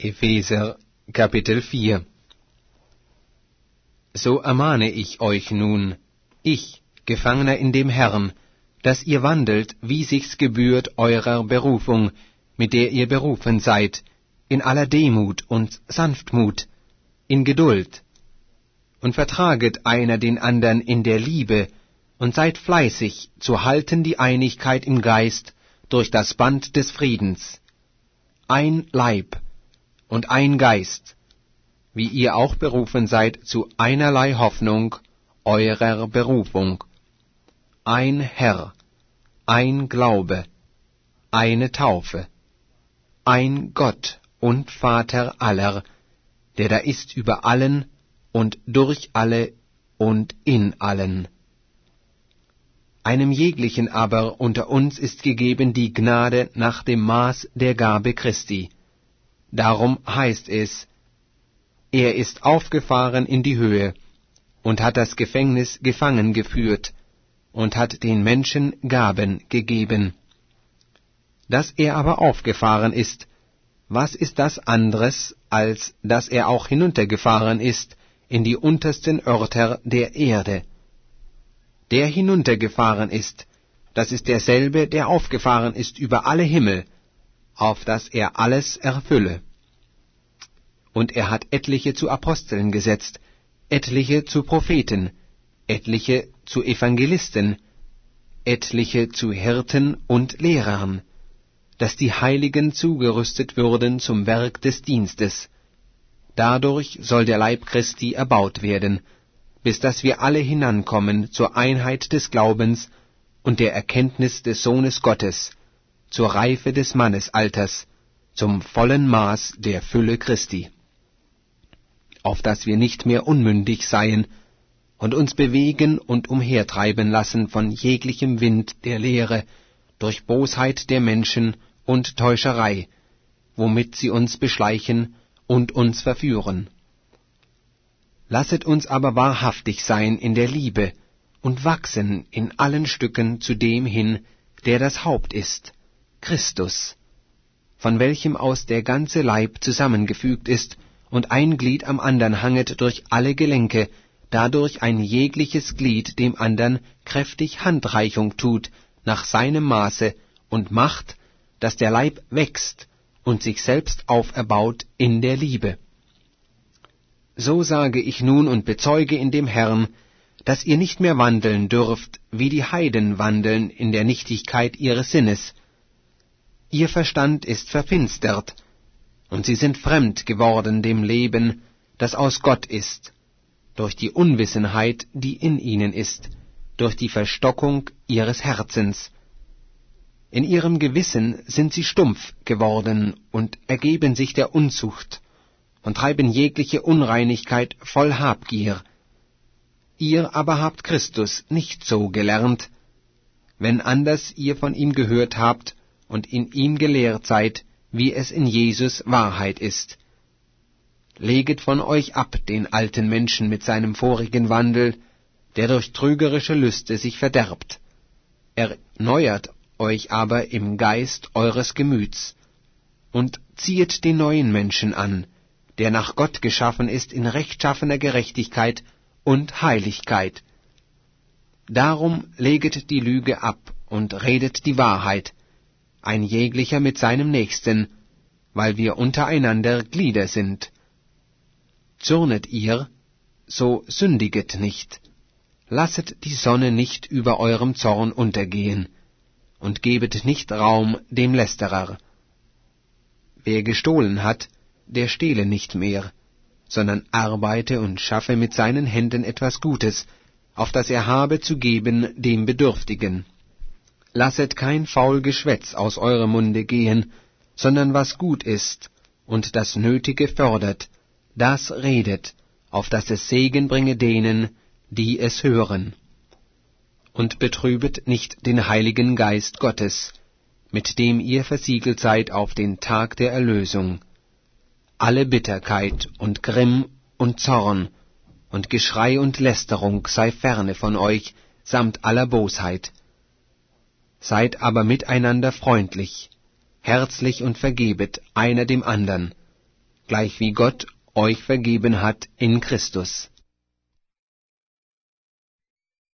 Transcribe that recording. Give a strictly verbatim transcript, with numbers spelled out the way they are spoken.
Epheser Kapitel vier. So ermahne ich euch nun, ich, Gefangener in dem Herrn, dass ihr wandelt, wie sich's gebührt eurer Berufung, mit der ihr berufen seid, in aller Demut und Sanftmut, in Geduld, und vertraget einer den andern in der Liebe, und seid fleißig, zu halten die Einigkeit im Geist durch das Band des Friedens. Ein Leib und ein Geist, wie ihr auch berufen seid zu einerlei Hoffnung eurer Berufung. Ein Herr, ein Glaube, eine Taufe, ein Gott und Vater aller, der da ist über allen und durch alle und in allen. Einem jeglichen aber unter uns ist gegeben die Gnade nach dem Maß der Gabe Christi. Darum heißt es, er ist aufgefahren in die Höhe und hat das Gefängnis gefangen geführt und hat den Menschen Gaben gegeben. Dass er aber aufgefahren ist, was ist das anderes, als dass er auch hinuntergefahren ist in die untersten Örter der Erde? Der hinuntergefahren ist, das ist derselbe, der aufgefahren ist über alle Himmel, auf dass er alles erfülle. Und er hat etliche zu Aposteln gesetzt, etliche zu Propheten, etliche zu Evangelisten, etliche zu Hirten und Lehrern, dass die Heiligen zugerüstet würden zum Werk des Dienstes. Dadurch soll der Leib Christi erbaut werden, bis dass wir alle hinankommen zur Einheit des Glaubens und der Erkenntnis des Sohnes Gottes, zur Reife des Mannesalters, zum vollen Maß der Fülle Christi. Auf dass wir nicht mehr unmündig seien und uns bewegen und umhertreiben lassen von jeglichem Wind der Lehre, durch Bosheit der Menschen und Täuscherei, womit sie uns beschleichen und uns verführen. Lasset uns aber wahrhaftig sein in der Liebe und wachsen in allen Stücken zu dem hin, der das Haupt ist, Christus, von welchem aus der ganze Leib zusammengefügt ist und ein Glied am andern hanget durch alle Gelenke, dadurch ein jegliches Glied dem andern kräftig Handreichung tut nach seinem Maße und macht, dass der Leib wächst und sich selbst auferbaut in der Liebe. So sage ich nun und bezeuge in dem Herrn, dass ihr nicht mehr wandeln dürft, wie die Heiden wandeln in der Nichtigkeit ihres Sinnes. Ihr Verstand ist verfinstert, und sie sind fremd geworden dem Leben, das aus Gott ist, durch die Unwissenheit, die in ihnen ist, durch die Verstockung ihres Herzens. In ihrem Gewissen sind sie stumpf geworden und ergeben sich der Unzucht und treiben jegliche Unreinigkeit voll Habgier. Ihr aber habt Christus nicht so gelernt, wenn anders ihr von ihm gehört habt und in ihm gelehrt seid, wie es in Jesus Wahrheit ist. Leget von euch ab den alten Menschen mit seinem vorigen Wandel, der durch trügerische Lüste sich verderbt. Erneuert euch aber im Geist eures Gemüts, und ziehet den neuen Menschen an, der nach Gott geschaffen ist in rechtschaffener Gerechtigkeit und Heiligkeit. Darum leget die Lüge ab und redet die Wahrheit, ein jeglicher mit seinem Nächsten, weil wir untereinander Glieder sind. Zürnet ihr, so sündiget nicht. Lasset die Sonne nicht über eurem Zorn untergehen, und gebet nicht Raum dem Lästerer. Wer gestohlen hat, der stehle nicht mehr, sondern arbeite und schaffe mit seinen Händen etwas Gutes, auf das er habe zu geben dem Bedürftigen. Lasset kein faul Geschwätz aus eurem Munde gehen, sondern was gut ist und das Nötige fördert, das redet, auf dass es Segen bringe denen, die es hören. Und betrübet nicht den Heiligen Geist Gottes, mit dem ihr versiegelt seid auf den Tag der Erlösung. Alle Bitterkeit und Grimm und Zorn und Geschrei und Lästerung sei ferne von euch, samt aller Bosheit. Seid aber miteinander freundlich, herzlich und vergebet einer dem andern, gleich wie Gott euch vergeben hat in Christus.